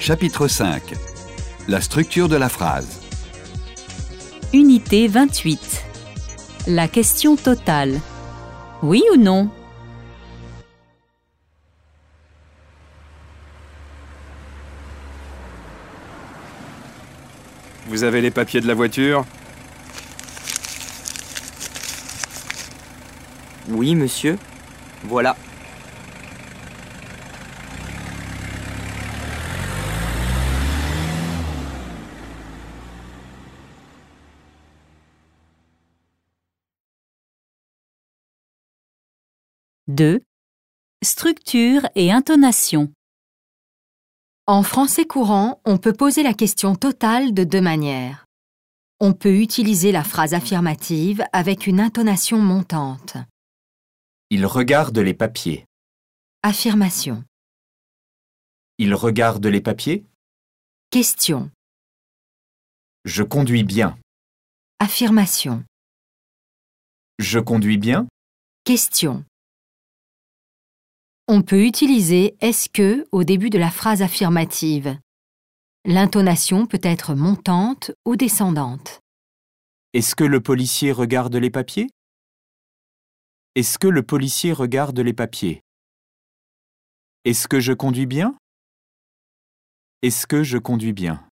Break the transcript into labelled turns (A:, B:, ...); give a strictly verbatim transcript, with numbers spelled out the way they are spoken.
A: Chapitre cinq. La structure de la phrase.
B: Unité vingt-huit. La question totale. Oui ou non?
C: Vous avez les papiers de la voiture?
D: Oui, monsieur. Voilà.
B: deux. Structure et intonation.
E: En français courant, on peut poser la question totale de deux manières. On peut utiliser la phrase affirmative avec une intonation montante.
F: Il regarde les papiers.
E: Affirmation.
F: Il regarde les papiers.
E: Question.
F: Je conduis bien.
E: Affirmation.
F: Je conduis bien.
E: Question. On peut utiliser « est-ce que » au début de la phrase affirmative. L'intonation peut être montante ou descendante.
F: Est-ce que le policier regarde les papiers? Est-ce que le policier regarde les papiers? Est-ce que je conduis bien? Est-ce que je conduis bien?